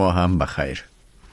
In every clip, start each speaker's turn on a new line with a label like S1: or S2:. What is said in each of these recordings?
S1: ما هم بخیر.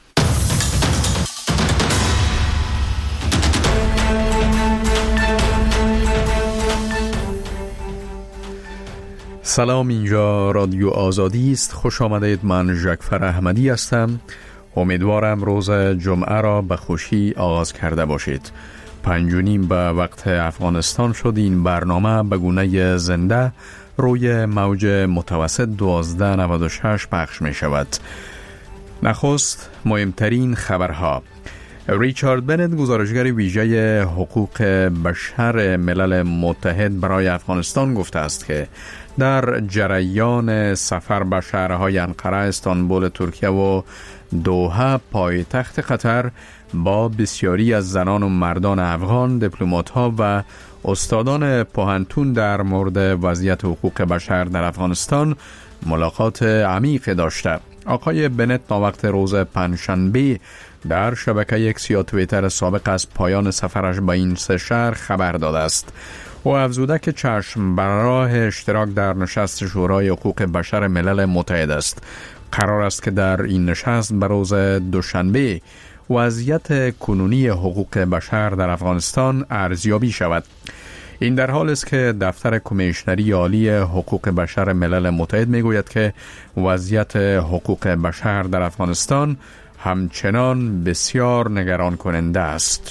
S1: سلام، اینجا رادیو آزادی است. خوش آمدید. من ژکفر احمدی هستم. امیدوارم روز جمعه را به خوشی آغاز کرده باشید. 5:30 به وقت افغانستان شد. این برنامه به گونه زنده روی موج متوسط 1296 پخش می شود. نخست مهمترین خبرها. ریچارد بنت، گزارشگر ویژه حقوق بشر ملل متحد برای افغانستان، گفته است که در جریان سفر به شهرهای انقره، استانبول ترکیه و دوحه پایتخت قطر با بسیاری از زنان و مردان افغان، دیپلمات‌ها و استادان پوهنتون در مورد وضعیت حقوق بشر در افغانستان ملاقات عمیق داشته. آقای بنت ناوقت روز پنجشنبه در شبکه اکس یا توییتر سابق از پایان سفرش به این سه شهر خبر داده است. او افزوده که چشم بر راه اشتراک در نشست شورای حقوق بشر ملل متحد است. قرار است که در این نشست به روز دوشنبه وضعیت کنونی حقوق بشر در افغانستان ارزیابی شود. این در حال است که دفتر کمیشنری عالی حقوق بشر ملل متحد میگوید که وضعیت حقوق بشر در افغانستان همچنان بسیار نگران کننده است.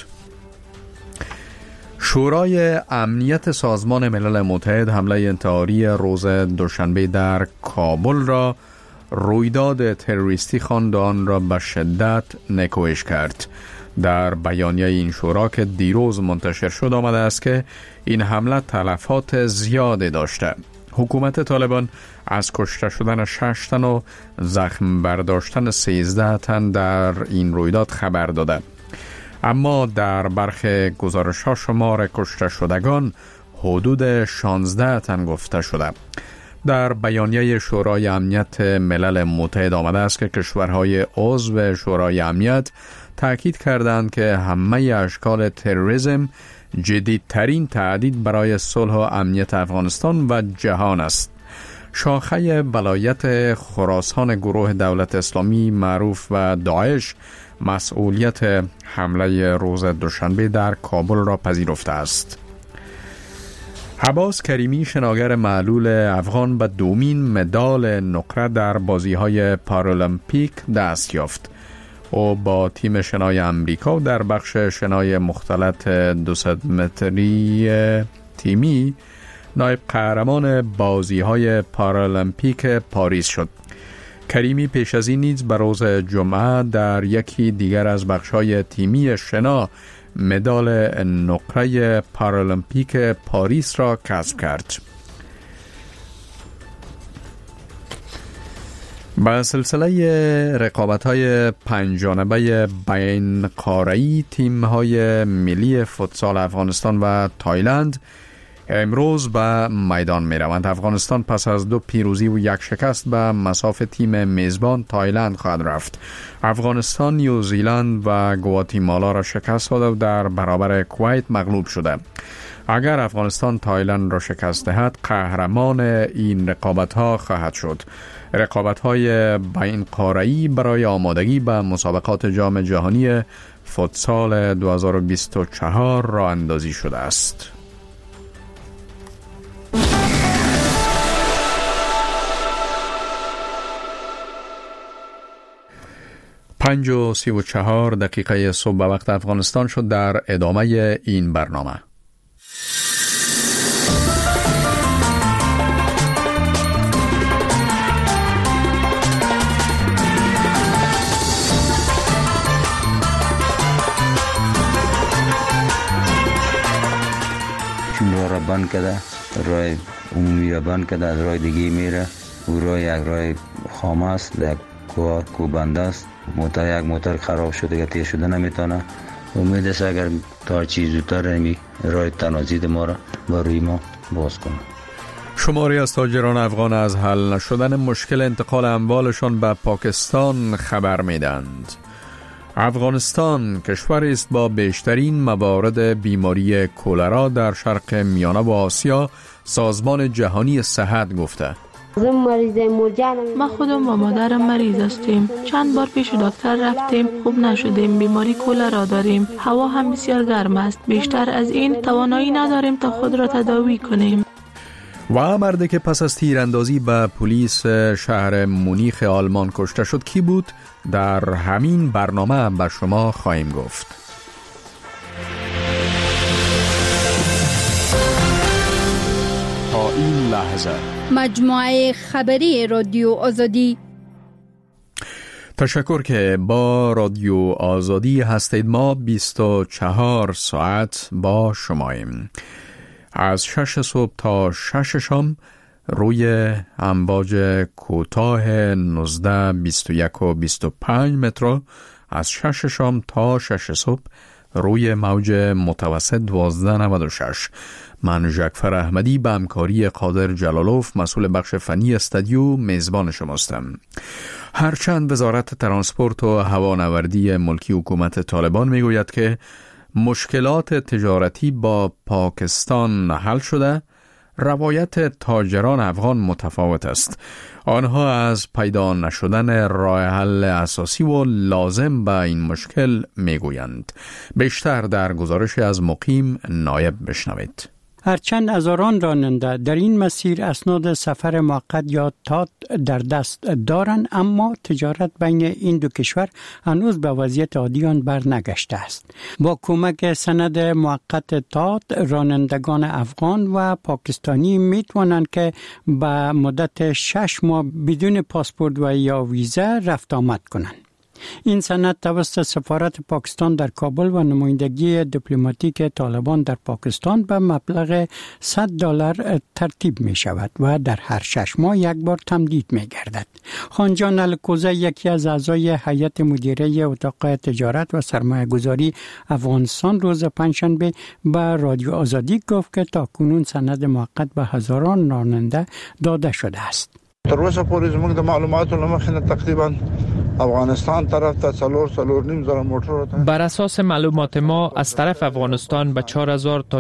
S1: شورای امنیت سازمان ملل متحد حمله انتحاری روز دوشنبه در کابل را رویداد تروریستی خواند و آن را به شدت نکوهش کرد. در بیانیه این شورا که دیروز منتشر شد آمده است که این حمله تلفات زیادی داشته. حکومت طالبان از کشته شدن 6 تن و زخم برداشتن 13 تن در این رویداد خبر داده، اما در برخی گزارش‌ها شمار کشته شدگان حدود 16 تن گفته شده. در بیانیه شورای امنیت ملل متحد آمده است که کشورهای عضو شورای امنیت تاکید کردند که همه اشکال تروریسم جدیدترین تهدید برای صلح و امنیت افغانستان و جهان است. شاخه ولایت خراسان گروه دولت اسلامی معروف و داعش مسئولیت حمله روز دوشنبه در کابل را پذیرفته است. عباس کریمی، شناگر معلول افغان، به دومین مدال نقره در بازی‌های پارالمپیک دست یافت. او با تیم شنای امریکا در بخش شنای مختلط 200 متری تیمی نایب قهرمان بازی‌های پارالمپیک پاریس شد. کریمی پیش از این نیز به روز جمعه در یکی دیگر از بخش‌های تیمی شنا مدال نقره پارالمپیک پاریس را کسب کرد. با سلسله رقابت‌های 5 جانبه بین قاره‌ای، تیم‌های ملی فوتسال افغانستان و تایلند امروز به میدان می‌روند. افغانستان پس از 2 پیروزی و 1 شکست به مصاف تیم میزبان تایلند خواهد رفت. افغانستان نیوزیلند و گواتیمالا را شکست داده و در برابر کویت مغلوب شده. اگر افغانستان تایلند را شکست دهد، قهرمان این رقابت‌ها خواهد شد. رقابت‌های بین قاره‌ای برای آمادگی به مسابقات جام جهانی فوتسال 2024 راه اندازی شده است. 5:34 صبح به وقت افغانستان شد. در ادامه این برنامه
S2: چون را بند کرده، راه عمومی را بند کرده، از راه دیگه میره. او راه یک راه خامه است، یک کوبنده است. موتر یک موتر خراب شده که تیر شده نمیتونه. امید است اگر تا چیز زودتر همی راه تنازید ما را با روی ما باز کنه.
S1: شماری از تاجران افغان از حل نشدن مشکل انتقال اموالشان به پاکستان خبر میدند. افغانستان کشوری است با بیشترین موارد بیماری کولرا در شرق میانه و آسیا، سازمان جهانی صحت گفته.
S3: ما خودم و مادرم مریض هستیم. چند بار پیش دکتر رفتیم، خوب نشدیم. بیماری کولرا داریم. هوا هم بسیار گرم است. بیشتر از این توانایی نداریم تا خود را تداوی کنیم.
S1: و مردی که پس از تیراندازی به پلیس شهر مونیخ آلمان کشته شد کی بود؟ در همین برنامه به شما خواهیم گفت. تا این لحظه
S4: مجموعه خبری رادیو آزادی.
S1: تشکر که با رادیو آزادی هستید. ما 24 ساعت با شماییم. از 6 صبح تا 6 شام روی امواج کوتاه 19 21 و 25 متر، از 6 شام تا 6 صبح روی موج متوسط 1296. من جعفر احمدی به همکاری قادر جلالوف مسئول بخش فنی استودیو میزبان شماستم. هرچند وزارت ترانسپورت و هوانوردی ملکی حکومت طالبان میگوید که مشکلات تجارتی با پاکستان حل شده، روایت تاجران افغان متفاوت است. آنها از پیدا نشدن راه حل اساسی و لازم به این مشکل میگویند. بیشتر در گزارش از مقیم نایب بشنوید.
S5: هرچند هزاران راننده در این مسیر اسناد سفر موقت یا تات در دست دارند، اما تجارت بین این دو کشور هنوز به وضعیت عادی آن برنگشته است. با کمک سند موقت تات، رانندگان افغان و پاکستانی می توانند که به مدت 6 ماه بدون پاسپورت و یا ویزا رفت آمد کنند. این سند توسط سفارت پاکستان در کابل و نمایندگی دیپلماتیک طالبان در پاکستان به مبلغ $100 ترتیب می شود و در هر 6 ماه یک بار تمدید می گردد. خانجان الکوزه، یکی از اعضای هیئت مدیره اتاق تجارت و سرمایه گذاری افغانستان، روز پنجشنبه به رادیو آزادی گفت که تاکنون سند موقت به هزاران راننده داده شده است.
S6: تر اوسه پورې زموږ د معلوماتو له مخې نه تقریبا افغانستان طرف ته 4.5 موټر.
S7: بر اساس معلومات ما از طرف افغانستان به 4000 تا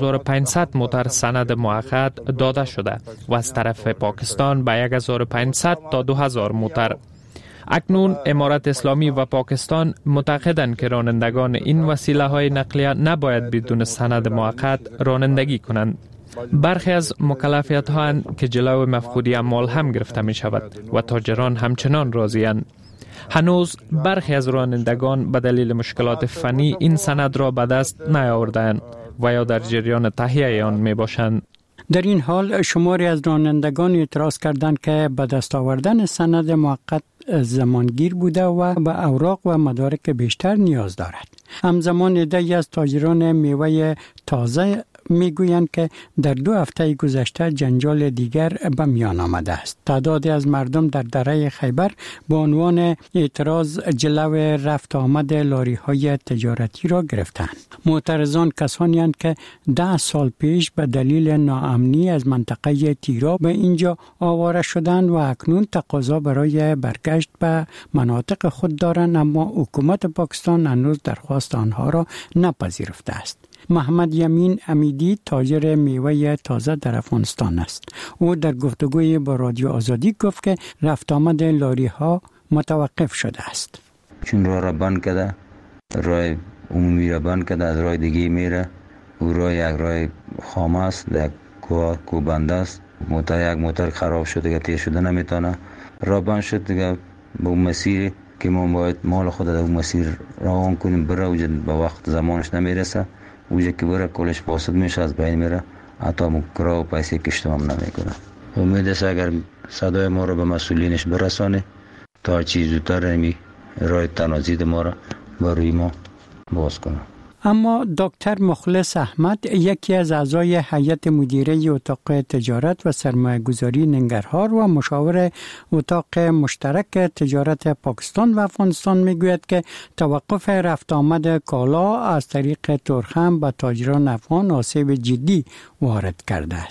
S7: 4500 موتر سند موقت داده شده و از طرف پاکستان به 1500 تا 2000 موتر. اکنون امارت اسلامی و پاکستان معتقدند که رانندگان این وسیله های نقلیه نباید بدون سند موقت رانندگی کنند. برخی از مکلفیت ها که جلو مفقودی اموال هم گرفته می شود و تاجران همچنان راضی‌اند. هنوز برخی از رانندگان به دلیل مشکلات فنی این سند را به دست نیاوردند و یا در جریان تهیه آن می باشند.
S5: در این حال شماری از رانندگان اعتراض کردند که به دست آوردن سند موقت زمانگیر بوده و به اوراق و مدارک بیشتر نیاز دارد. همزمان عده‌ای از تاجران میوه تازه میگویند که در 2 هفته گذشته جنجال دیگر به میان آمده است. تعدادی از مردم در دره خیبر به عنوان اعتراض جلو رفت آمد لاری های تجارتی را گرفتند. معترضان کسانی هستند که 10 سال پیش به دلیل ناامنی از منطقه تیرا به اینجا آواره شدند و اکنون تقاضا برای برگشت به مناطق خود دارند، اما حکومت پاکستان هنوز درخواست آنها را نپذیرفته است. محمد یمین امیدی تاجر میوه تازه در افغانستان است. او در گفتگوی با رادیو آزادی گفت که رفت آمد لاری ها متوقف شده است.
S2: چون راه را بند کرده، راه عمومی را بند کرده، از راه دیگه میره. او راه یک راه خامه است، یک کوبنده است. یک موتر خراب شده که تیر شده نمیتونه. راه بند شد دیگه. به اون مسیر که ما باید مال خود در اون مسیر روان کنیم بره، اوجه به وقت زمانش نمیرسه. اوجه که بره کلش فاسد میشه، از بین میره، حتی مکرا و پیسه کشتم هم نمیکنه. امید است اگر صدای ما رو به مسئولینش برسانه تا چیز زودتر همی راه تنازید ما رو بروی ما باز کنه.
S5: اما دکتر مخلص احمد، یکی از اعضای هیئت مدیره اتاق تجارت و سرمایه گذاری ننگرهار و مشاور اتاق مشترک تجارت پاکستان و افغانستان میگوید که توقف رفت آمد کالا از طریق ترخم به تاجران افغان آسیب جدی وارد کرده است.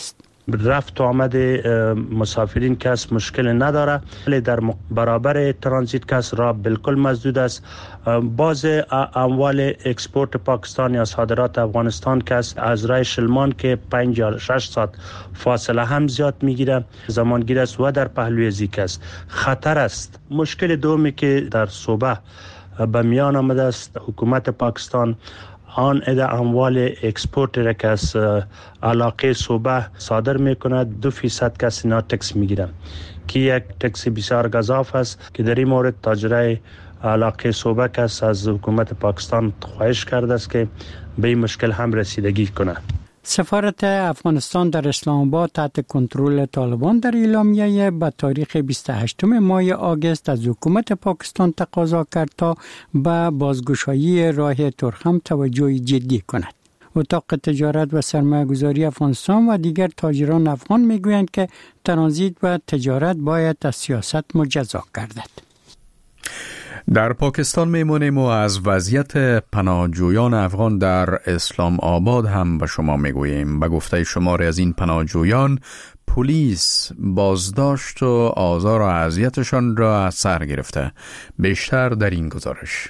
S8: رفت و آمد مسافرین کس مشکل نداره، ولی در برابر ترانزیت کس را بالکل مسدود است. باز اموال اکسپورت پاکستان یا صادرات افغانستان کس از راه شلمان که 5 یا 6 ساعت فاصله هم زیاد میگیره زمانگیر است و در پهلوی زیک است، خطر است. مشکل دومی که در صوبه به میان آمده است، حکومت پاکستان آن اموال اکسپورت را که از علاقه صوبه صادر میکنه 2% کسی اینا تکس میگیره که یک تکس بسیار گزاف است که در این مورد تاجرای علاقه صوبه کس از حکومت پاکستان خواهش کرده است که به این مشکل هم رسیدگی کنه.
S5: سفارت افغانستان در اسلام آباد تحت کنترل طالبان در اعلامیه به تاریخ 28 ماه آگوست از حکومت پاکستان تقاضا کرد تا به بازگشایی راه تورخم توجه جدی کند. اتاق تجارت و سرمایه‌گذاری افغانستان و دیگر تاجران افغان میگویند که ترانزیت و تجارت باید از سیاست مجزا گردد.
S1: در پاکستان میمونیم و از وضعیت پناهجویان افغان در اسلام آباد هم به شما میگوییم. به گفته شماری از این پناهجویان، پلیس بازداشت و آزار و اذیتشان را از سر گرفته. بیشتر در این گزارش.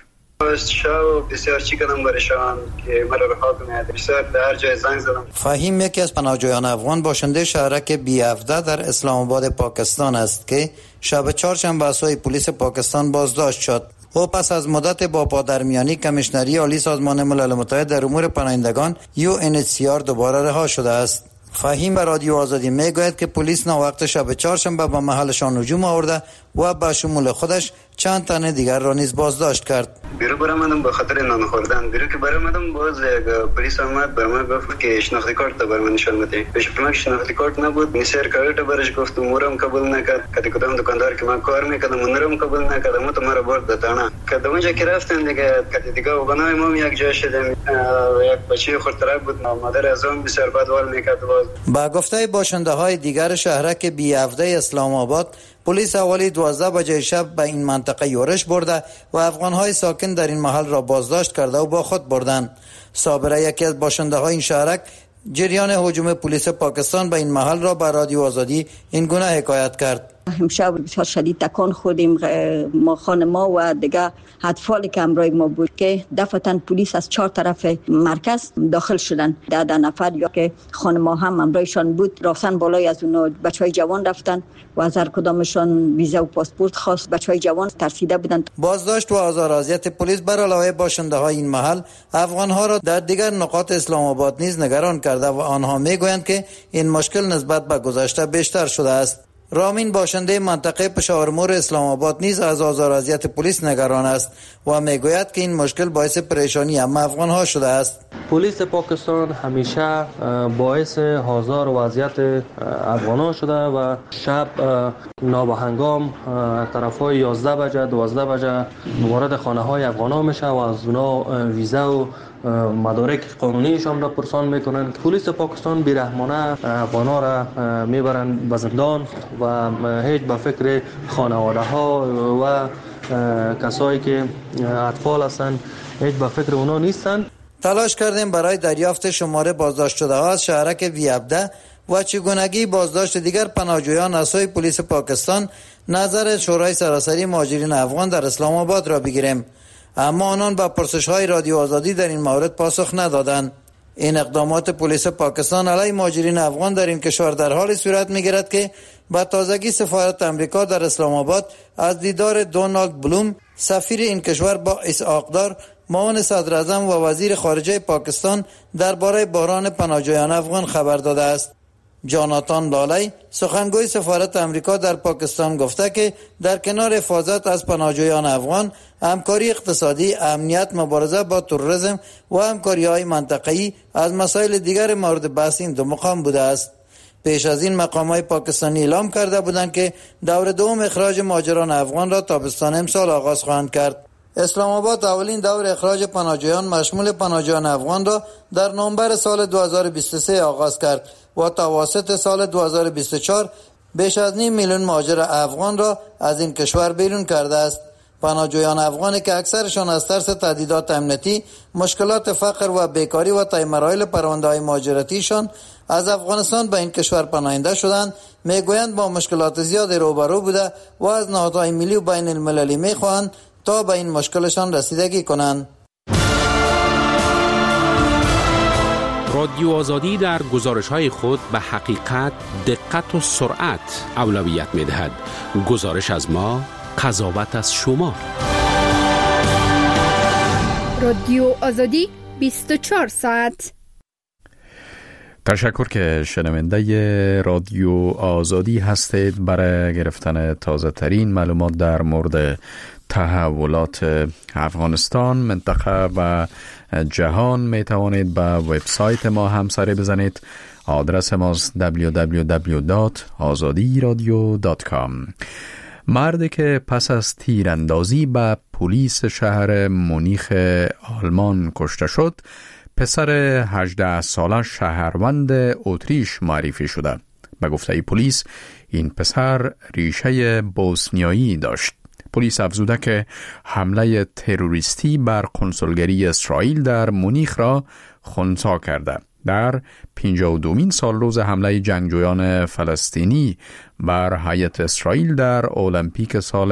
S9: بسیار چی کردم برشان که مرا رها کنید، بسیار در جای زنگ زدم.
S10: فهیم یکی از پناهجویان افغان باشنده شهرک بی17 در اسلام آباد پاکستان است که شب چهارشنبه سوی پلیس پاکستان بازداشت شد. او پس از مدت با پادرمیانی کمیشنری عالی سازمان ملل متحد در امور پناهندگان UNHCR دوباره رها شده است. فهیم به رادیو آزادی میگوید که پلیس وقت شب چهارشنبه به محلشان هجوم آورده و به شمول خودش چند تن دیگر را نیز بازداشت کرد.
S9: بیرو برآمدم به خاطر نان خوردن. بیرو که برآمدم باز پلیس آمد بر من گفت که شناختی کارت بر من نشان بده. پیش من شناختی کارت نبود. میسر کارت برش گفت مورم قبول نکرد. کدی کدام دکاندار که من کار میکردم اونم قبول نکرد. ما تو مرا برد دانا. کدام اونجا که رفتم دیگه کدی دیگه وگنای ما یک جای شدیم. یک بچه خردتر بود. مادر از اون بسیار بدوال میکرد.
S10: با گفته باشنده های دیگر شهرک بی17 اسلام آباد، پلیس حوالی 12 بجه شب به این منطقه یورش برده و افغان‌های ساکن در این محل را بازداشت کرده و با خود بردند. صابره یکی از باشنده‌های این شهرک جریان هجوم پلیس پاکستان به این محل را به رادیو آزادی این گونه حکایت کرد.
S11: امشب بسیار شدید تکان خوردیم، ما خانما و دیگه اطفالی که همراه ما بود که دفعتاً پلیس از 4 طرف مرکز داخل شدن. 10 نفر یا که خانما هم همراهشان بود رفتن بالای از اونها بچهای جوان رفتن و از هر کدامشان ویزا و پاسپورت خواست. بچهای جوان ترسیده بودند.
S10: بازداشت و آزار و اذیت پلیس بر علاوه باشنده های این محل افغان‌ها را در دیگر نقاط اسلام آباد نیز نگران کرده و آنها میگویند که این مشکل نسبت به گذشته بیشتر شده است. رامین باشنده منطقه پشاورمور اسلام آباد نیز از آزار و اذیت پلیس نگران است و میگوید که این مشکل باعث پریشانی همه افغان‌ها شده است.
S12: پلیس پاکستان همیشه باعث آزار و اذیت افغان‌ها شده و شب نابهنگام طرفای 11 بجه 12 بجه وارد خانه‌های افغان‌ها میشه و از اونها ویزا و مدارک قانونیشان را پرسان میکنن. پلیس پاکستان بیرحمانه افغان‌ها را میبرن به زندان و هیچ به فکر خانواده ها و کسایی که اطفال هستند هیچ به فکر اونا نیستن.
S10: تلاش کردیم برای دریافت شماره بازداشت شده ها از شهرک بی17 و چگونگی بازداشت دیگر پناهجویان از سوی پلیس پاکستان نظر شورای سراسری مهاجرین افغان در اسلام آباد را بگیریم، اما آنان به پرسش‌های رادیو آزادی در این مورد پاسخ ندادند. این اقدامات پلیس پاکستان علیه مهاجرین افغان در این کشور در حال صورت می‌گیرد که با تازگی سفارت آمریکا در اسلام آباد از دیدار دونالد بلوم سفیر این کشور با اسحاق‌دار معاون صدر اعظم و وزیر خارجه پاکستان درباره بحران پناهجویان افغان خبر داده است. جاناتان لالی سخنگوی سفارت آمریکا در پاکستان گفته که در کنار حفاظت از پناهجویان افغان، همکاری اقتصادی، امنیت، مبارزه با تروریسم و همکاری‌های منطقه‌ای از مسائل دیگر مورد بحث این دو مقام بوده است. پیش از این مقام‌های پاکستانی اعلام کرده بودند که دور دوم اخراج مهاجران افغان را تابستان امسال آغاز خواهند کرد. اسلام آباد اولین دور اخراج پناهجویان مشمول پناهجویان افغان را در نوامبر سال 2023 آغاز کرد و تا واسط سال 2024 بیش از 5 میلیون مهاجر افغان را از این کشور بیرون کرده است. پناهجویان افغانی که اکثرشان از ترس تهدیدات امنیتی، مشکلات فقر و بیکاری و طی مراحل پرونده‌های مهاجرتیشان از افغانستان به این کشور پناهنده شدند، میگویند با مشکلات زیادی روبرو بوده و از نهادهای ملی و بین المللی میخواهند تا به این مشکلشان رسیدگی کنند.
S13: رادیو آزادی در گزارش‌های خود به حقیقت، دقت و سرعت اولویت می‌دهد. گزارش از ما، قضاوت از شما.
S4: رادیو آزادی 24 ساعت.
S1: تشکر که شنونده رادیو آزادی هستید. برای گرفتن تازه ترین معلومات در مورد تحولات افغانستان، منطقه و جهان می توانید به وبسایت ما هم سری بزنید. آدرس ماست www.azadiradio.com. مردی که پس از تیراندازی به پلیس شهر مونیخ آلمان کشته شد، پسر 18 ساله شهروند اتریش معرفی شده. به گفته پلیس این پسر ریشه بوسنیایی داشت. پلیس افزوده که حمله تروریستی بر کنسولگری اسرائیل در مونیخ را خنثی کرده. در 52مین سال روز حمله جنگجویان فلسطینی بر هیئت اسرائیل در المپیک سال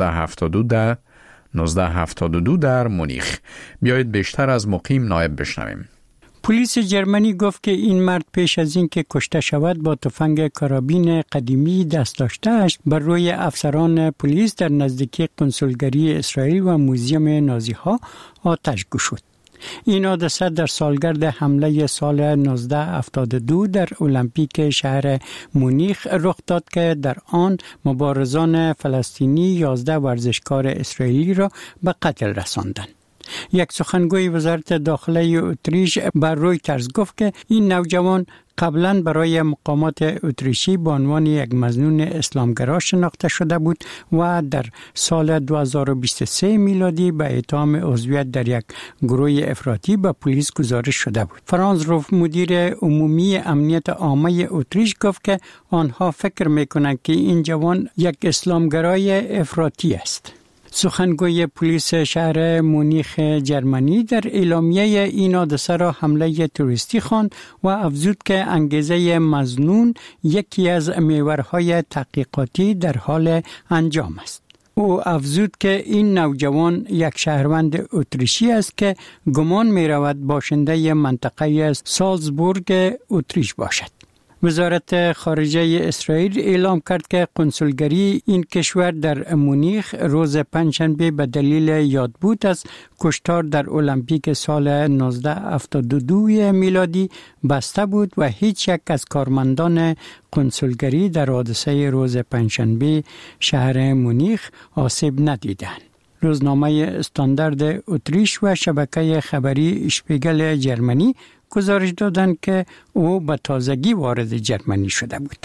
S1: 1972 در مونیخ. بیایید بیشتر از مقیم نایب بشنویم.
S5: پلیس جرمنی گفت که این مرد پیش از این که کشته شود با تفنگ کارابین قدیمی دست داشته‌اش بر روی افسران پلیس در نزدیکی کنسولگری اسرائیل و موزیم نازی‌ها آتش گشود. این حادثه در سالگرد حمله سال 1972 در المپیک شهر مونیخ رخ داد که در آن مبارزان فلسطینی 11 ورزشکار اسرائیلی را به قتل رساندند. یک سخنگوی وزارت داخله اتریش بر رویترز گفت که این نوجوان قبلا برای مقامات اتریشی به عنوان یک مظنون اسلامگرا شناخته شده بود و در سال 2023 میلادی به اتهام عضویت در یک گروه افراطی به پلیس گزارش شده بود. فرانز روف، مدیر عمومی امنیت عامه اتریش، گفت که آنها فکر میکنند که این جوان یک اسلامگرای افراطی است. سخنگوی پلیس شهر مونیخ جرمنی در اعلامیه این حادثه را حمله تروریستی خواند و افزود که انگیزه مظنون یکی از محورهای تحقیقاتی در حال انجام است. او افزود که این نوجوان یک شهروند اتریشی است که گمان می رود باشنده منطقه سالزبورگ اتریش باشد. وزارت خارجه اسرائیل اعلام کرد که کنسولگری این کشور در مونیخ روز پنجشنبه به دلیل یادبود از کشتار در المپیک سال 1972 میلادی بسته بود و هیچ یک از کارمندان کنسولگری در حادثه روز پنجشنبه شهر مونیخ آسیب ندیدند. روزنامه استاندارد اتریش و شبکه خبری اشپیگل جرمنی گزارش دادند که او به تازگی وارد جرمنی شده بود.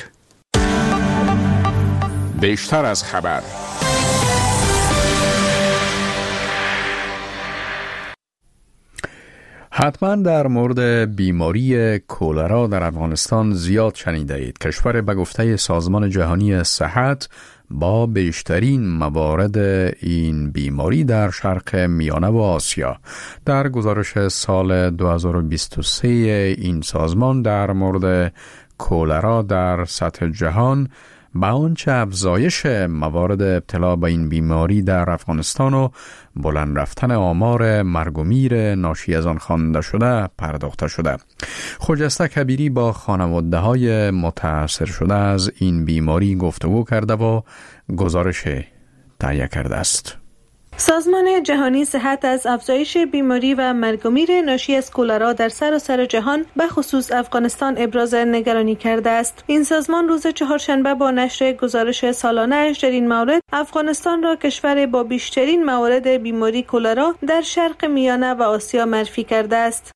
S13: بیشتر از خبر.
S1: حتما در مورد بیماری کولرا در افغانستان زیاد شنیده اید. کشور به گفته سازمان جهانی صحت با بیشترین موارد این بیماری در شرق میانه و آسیا. در گزارش سال 2023 این سازمان در مورد کولرا در سطح جهان به آنچه افزایش موارد ابتلا به این بیماری در افغانستان و بلند رفتن آمار مرگ و میر ناشی از آن خوانده شده پرداخته شده. خجسته کبیری با خانواده‌های متاثر شده از این بیماری گفتگو کرده و گزارش تهیه کرده است.
S14: سازمان جهانی صحت از افزایش بیماری و مرگ و میر ناشی از کولرا در سراسر جهان به خصوص افغانستان ابراز نگرانی کرده است. این سازمان روز چهارشنبه با نشر گزارش سالانه در این مورد افغانستان را کشور با بیشترین موارد بیماری کولرا در شرق میانه و آسیا معرفی کرده است.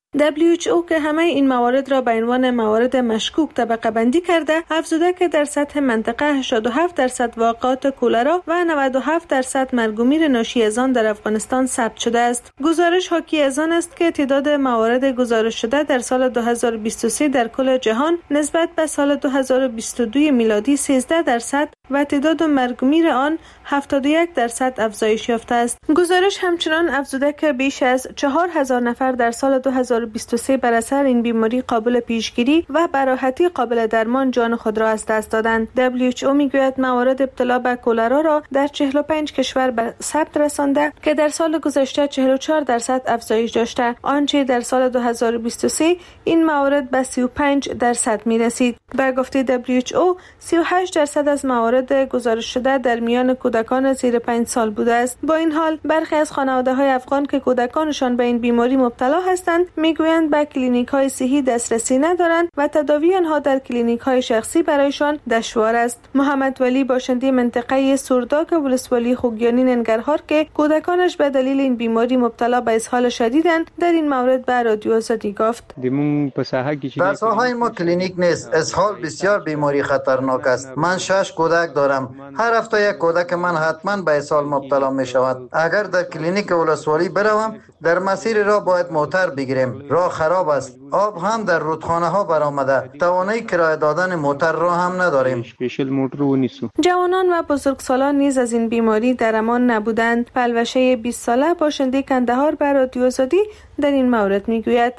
S14: WHO که همه این موارد را به عنوان موارد مشکوک طبقه بندی کرده، افزوده که در سطح منطقه 87% واقعات کولرا و 97% مرگ و میر ناشی از آن در افغانستان ثبت شده است. گزارش حاکی از آن است که تعداد موارد گزارش شده در سال 2023 در کل جهان نسبت به سال 2022 میلادی 13% و تعداد مرگ و میر آن 71% افزایش یافته است. گزارش همچنان افزوده که بیش از 4000 نفر در سال 2023 بر اثر این بیماری قابل پیشگیری و به راحتی قابل درمان جان خود را از دست دادند. WHO میگوید موارد ابتلا به کولرا را در 45 کشور به ثبت رسانده که در سال گذشته 44% افزایش داشته، آنچه در سال 2023 این موارد به 35% می رسید. به گفته WHO 38% از موارد گزارش شده در میان کودکان زیر 5 سال بوده است. با این حال برخی از خانواده‌های افغان که کودکانشان به این بیماری مبتلا هستند میگویند به کلینیک‌های صحی دسترسی ندارند و تداوی آنها در کلینیک‌های شخصی برایشان دشوار است. محمد ولی باشنده منطقه سرداک ولسوالی خوگیانی ننگرهار که کودکانش به دلیل این بیماری مبتلا به اسهال شدیدند در این مورد به رادیو آزادی گفت:
S10: در ساحه ما کلینیک نیست. اسهال بسیار بیماری خطرناک است. من 6 کودک دارم. هر هفته یک کودک من حتما به اسهال مبتلا می شود. اگر در کلینیک ولسوالی بروم در مسیر راه باید موتر بگیریم. راه خراب است. آب هم در رودخانه ها برآمده. توانایی کرایه دادن موتر را هم نداریم.
S14: جوانان و بزرگسالان نیز از این بیماری در امان نبودند. پلوشه 20 ساله باشنده کندهار به رادیو آزادی در این مورد میگوید: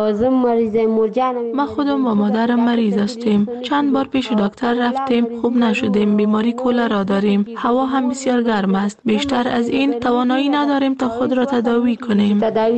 S3: ما خودم و مادرم مریض هستیم. چند بار پیش دکتر رفتیم، خوب نشدیم. بیماری کولرا داریم. هوا هم بسیار گرم است. بیشتر از این توانایی نداریم تا خود را تداوی کنیم.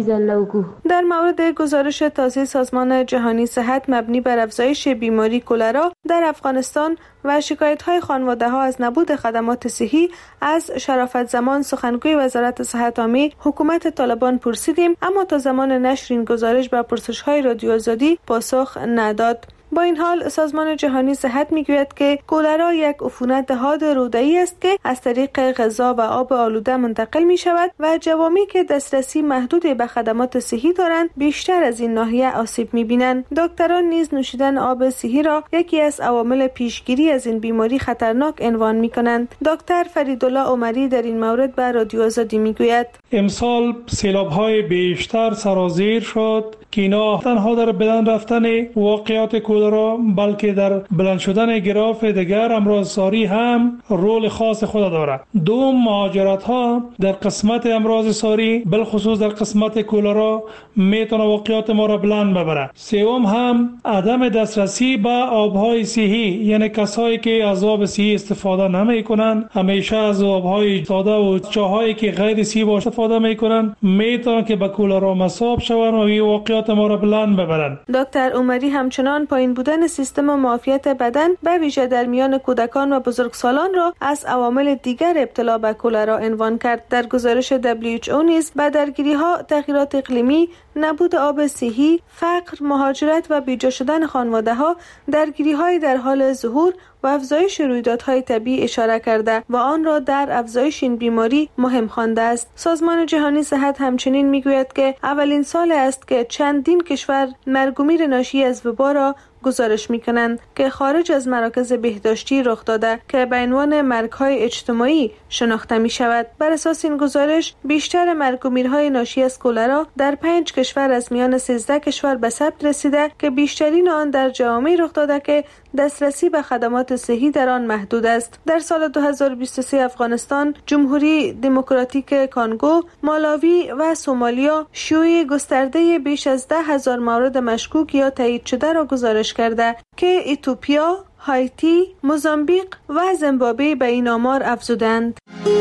S14: در مورد گزارش تازه سازمان جهانی صحت مبنی بر افزایش بیماری کولرا در افغانستان و شکایت‌های خانواده‌ها از نبود خدمات صحی از شرافت زمان سخنگوی وزارت صحت عامه حکومت طالبان پرسیدیم، اما تا زمان نشر این گزارش به پرسش‌های رادیو آزادی پاسخ نداد. با این حال سازمان جهانی صحت میگوید که کولرا یک عفونت حاد روده‌ای است که از طریق غذا و آب آلوده منتقل می شود و جوامعی که دسترسی محدود به خدمات صحی دارند بیشتر از این ناحیه آسیب می بینند. دکتران نیز نوشیدن آب صحی را یکی از عوامل پیشگیری از این بیماری خطرناک عنوان می کنند. دکتر فریدالله عمری در این مورد به رادیو آزادی میگوید:
S15: امسال سیلاب‌های بیشتر سرازیر شد که اینا تنها در بدن رفتن واقعات کولرا بلکه در بلند شدن گراف دیگر امراض‌ساری هم رول خاص خود دارد. دوم، مهاجرت‌ها در قسمت امراض ساری بالخصوص در قسمت کولرا میتونه واقعات ما را بلند ببره. سوم هم عدم دسترسی به آب‌های صحی، یعنی کسایی که از آب صحی استفاده نمی‌کنند همیشه از آب‌های ساده و چاهایی که غیر صحی باشه استفاده می‌کنند میتونه که به کولرا مصاب شوند و این واقعات ما را بلند ببرند.
S14: دکتر عمری همچنان پایین بودن سیستم معافیت بدن به ویژه در میان کودکان و بزرگسالان را از عوامل دیگر ابتلا به کولرا عنوان کرد. در گزارش WHO نیز به درگیری‌ها تغییرات اقلیمی، نبود آب صحی، فقر، مهاجرت و بیجا شدن خانواده‌ها درگیری‌های در حال ظهور و افزایش رویدادهای طبیعی اشاره کرده و آن را در افزایش این بیماری مهم خوانده است. سازمان جهانی صحت همچنین میگوید که اولین سال است که چندین کشور مرگ و میر ناشی از وبا را گزارش می‌کنند که خارج از مراکز بهداشتی رخ داده که به عنوان مرگ‌های اجتماعی شناخته می‌شود. بر اساس این گزارش بیشتر مرگ و میرهای ناشی از کولرا در 5 کشور از میان 13 کشور به ثبت رسیده که بیشترین آن در جوامعی رخ داده که دسترسی به خدمات صحی در آن محدود است. در سال 2023 افغانستان، جمهوری دموکراتیک کانگو، مالاوی و سومالیا شیوع گسترده بیش از 10,000 مورد مشکوک یا تایید شده را گزارش کرده که اتیوپیا، هایتی، موزامبیق و زیمبابوه به این آمار افزودند.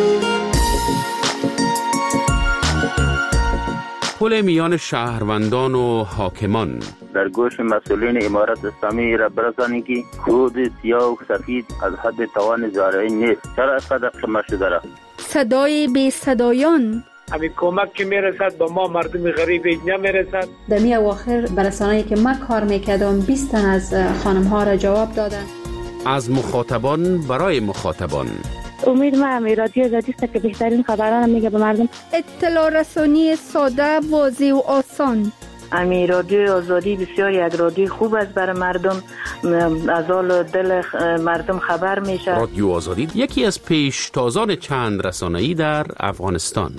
S13: پل میان شهروندان و حاکمان
S16: در گوش مسئولین امارت اسلامی را برسانید که خود سیاه و سفید از حد توان زارعی نیست. چرا اینقدر قمه شده را؟
S4: صدای بی صدایان
S17: همین کمک که میرسد با ما مردم غریب نمیرسد.
S18: در می اواخر برسانه‌ای که من کار میکردم 20 تن از خانم ها را جواب دادن.
S13: از مخاطبان برای مخاطبان.
S19: امید ما رادیو آزادی است که بهترین خبران میگه به مردم.
S4: اطلاع رسانی ساده، واضح و آسان.
S19: امی رادیو آزادی بسیار یک رادیو خوب است برای مردم، از حال دل مردم خبر میشه.
S13: رادیو آزادی یکی از پیشتازان چند رسانه‌ای در افغانستان.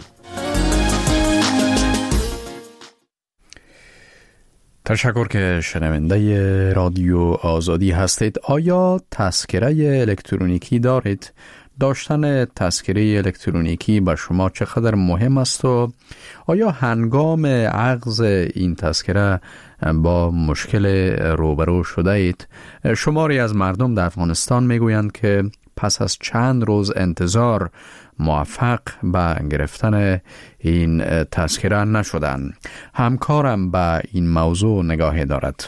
S1: تشکر که شنونده رادیو آزادی هستید. آیا تذکره الکترونیکی دارید؟ داشتن تذکره الکترونیکی به شما چقدر مهم است و آیا هنگام اخذ این تذکره با مشکل روبرو شده اید؟ شماری از مردم در افغانستان میگویند که پس از چند روز انتظار موفق به گرفتن این تذکره نشدند. همکارم به این موضوع نگاهی دارد.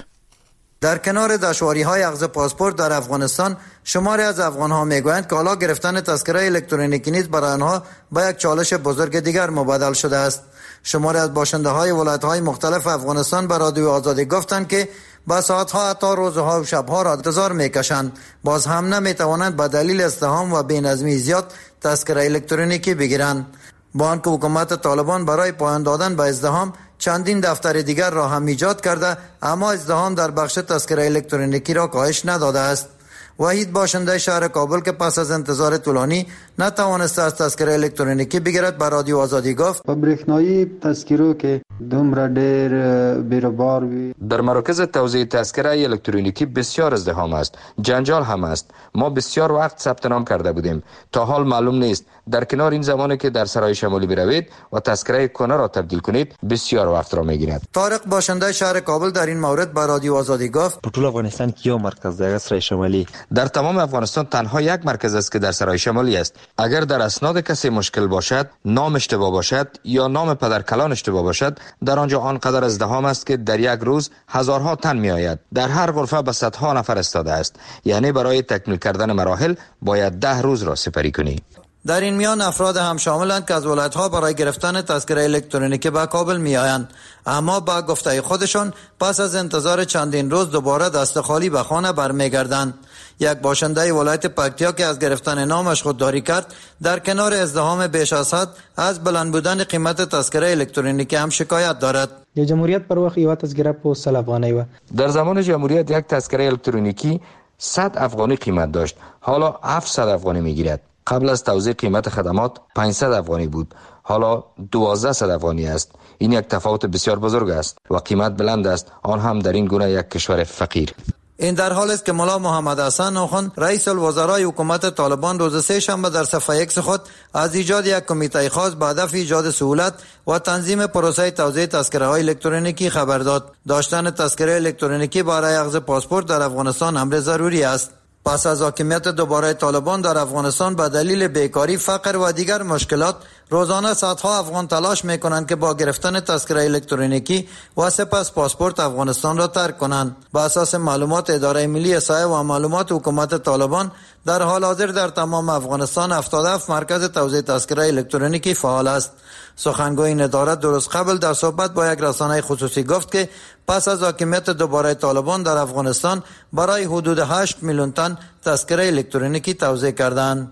S10: در کنار دشواری‌های اخذ پاسپورت در افغانستان، شماری از افغان‌ها میگویند که حالا گرفتن تذکره الکترونیکی نیز برای آنها به یک چالش بزرگ دیگر مبادل شده است. شماری از باشنده‌های ولایت‌های مختلف افغانستان به رادیو آزادی گفتند که با ساعت‌ها حتی روزها و شب‌ها را انتظار می‌کشند، باز هم نمی‌توانند به دلیل ازدحام و بی‌نظمی زیاد تذکره الکترونیکی بگیرند. با آنکه حکومت طالبان برای پایان دادن به ازدحام چندین دفتر دیگر را هم ایجاد کرده، اما ازدحام در بخش تذکره الکترونیکی را کاهش نداده است. وحید باشنده شهر کابل که پس از انتظار طولانی نتوانسته از تذکره الکترونیکی بگیرد به رادیو آزادی گفت:
S20: برېښنایی تذکرو که دومره ډېر بیروبار وي.
S21: در مراکز توزیع تذکره الکترونیکی بسیار ازدحام است، جنجال هم است. ما بسیار وقت ثبت نام کرده بودیم، تا حال معلوم نیست. در کنار این زمانی که در سرای شمالی بروید و تذکره کنه را تبدیل کنید بسیار وقت را میگیرد.
S10: طارق باشنده شهر کابل در این مورد به رادیو آزادی گفت:
S22: په ټول افغانستان کې یو مرکز دی، سرای شمالی.
S21: در تمام افغانستان تنها یک مرکز است که در سرای شمالی است. اگر در اسناد کسی مشکل باشد، نام اشتباه باشد یا نام پدرکلان اشتباه باشد، در آنجا آنقدر ازدحام است که در یک روز هزارها تن می آید. در هر غرفه به صدها نفر استاده است. یعنی برای تکمیل کردن مراحل باید 10 روز را سپری کنی.
S10: در این میان افراد هم شاملند که از ولایت‌ها برای گرفتن تذکره الکترونیکی به کابل می‌آیند، اما با گفته خودشان پس از انتظار چندین روز دوباره دست خالی به خانه برمیگردند. یک باشنده ولایت پکتیا که از گرفتن نامش خودداری کرد، در کنار ازدحام بیش از حد از بلند بودن قیمت تذکره الکترونیکی هم شکایت دارد.
S22: د جمهوریت پر وخت یو تذکره په 100 افغانۍ و.
S21: در زمان جمهوریت یک تذکره الکترونیکی 100 افغانی قیمت داشت، حالا 700 افغانی میگیرد. قبل از توزیع قیمت خدمات 500 افغانی بود، حالا 1200 افغانی است. این یک تفاوت بسیار بزرگ است و قیمت بلند است، آن هم در این گونه یک کشور فقیر.
S10: این در حال است که ملا محمد حسن آخوند رئیس الوزرای حکومت طالبان روز سه‌شنبه در صفحه ایکس خود از ایجاد یک کمیته خاص به هدف ایجاد سهولت و تنظیم پروسه توزیع تذکره‌های الکترونیکی خبر داد. داشتن تذکره الکترونیکی برای اخذ پاسپورت در افغانستان امر ضروری است. پس از حاکمیت دوباره طالبان در افغانستان به دلیل بیکاری، فقر و دیگر مشکلات، روزانه صدها افغان تلاش میکنند که با گرفتن تذکره الکترونیکی و سپس پاسپورت افغانستان را ترک کنند. با اساس معلومات اداره ملی احصایه و معلومات حکومت طالبان، در حال حاضر در تمام افغانستان 77 مرکز توزیع تذکره الکترونیکی فعال است. سخنگوی این اداره درست قبل در صحبت با یک رسانه خصوصی گفت که پس از حاکمیت دوباره طالبان در افغانستان برای حدود 8 میلیون تن تذکره الکترونیکی توزیع کردند.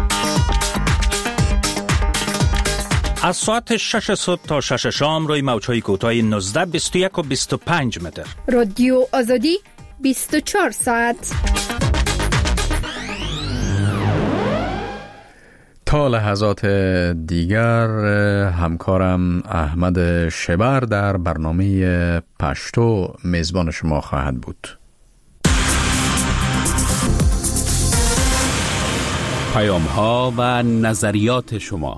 S23: از ساعت 6 صبح تا 6 شام روی موج‌های کوتاه 19، 21 و 25 متر.
S4: رادیو آزادی 24 ساعت.
S1: تا لحظات دیگر همکارم احمد شبر در برنامه پشتو میزبان شما خواهد بود.
S13: پیام‌ها و نظریات شما.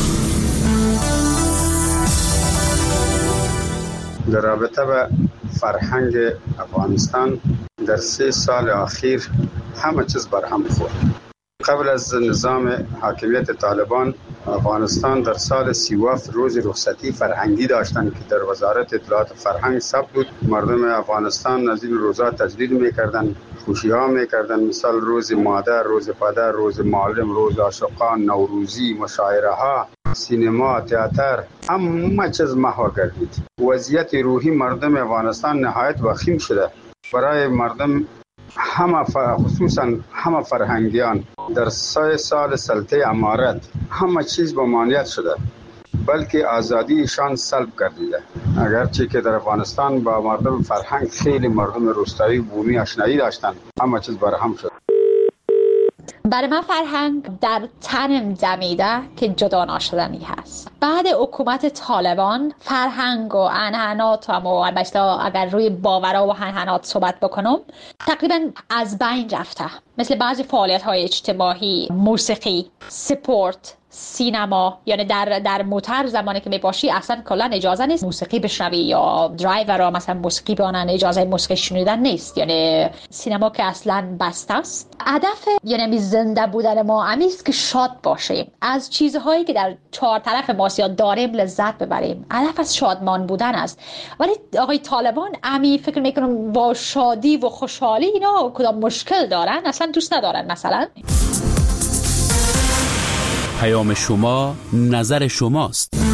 S24: در رابطه به فرهنگ افغانستان در 3 سال اخیر همه چیز برهم خورد. قبل از نظام حاکمیت طالبان، افغانستان در سال 37 روز رخصتی فرهنگی داشتند که در وزارت اطلاعات فرهنگ ثبت بود. مردم افغانستان از این روزها تجلیل میکردند، خوشی‌ها میکردند، مثال روز مادر، روز پدر، روز معلم، روز عاشقان، نوروزی، مشاعره‌ها، سینما، تئاتر، همه چیز محو گردید. وضعیت روحی مردم افغانستان نهایت وخیم شده. برای مردم خصوصا همه فرهنگیان در 3 سال سلطه امارت همه چیز ممانعت شده. بلکه آزادیشان سلب گردیده. اگرچه که در افغانستان با مردم فرهنگ خیلی مردم روستایی و بومی آشنایی داشتن، همه چیز برهم شد.
S2: برای من فرهنگ در تنم دمیده که جدا ناشدنی هست. بعد حکومت طالبان فرهنگ و عنعناتم و البته اگر روی باورها و عنعنات صحبت بکنم تقریبا از بین رفته. مثل بعضی فعالیت‌های اجتماعی، موسیقی، سپورت، سینما، یعنی در موتر زمانی که میباشی اصلا کلا اجازه نیست موسیقی بشنوی یا درایورها مثلا موسیقی بانن، اجازه موسیقی شنیدن نیست. یعنی سینما که اصلا بسته است. هدف یعنی زنده بودن ما همیست که شاد باشیم، از چیزهایی که در چهار طرف ما داریم لذت ببریم. هدف از شادمان بودن است. ولی آقای طالبان امی فکر میکنم با شادی و خوشحالی اینا کدام مشکل دارن، اصلا دوست ندارن. مثلا
S13: پیام شما نظر شماست.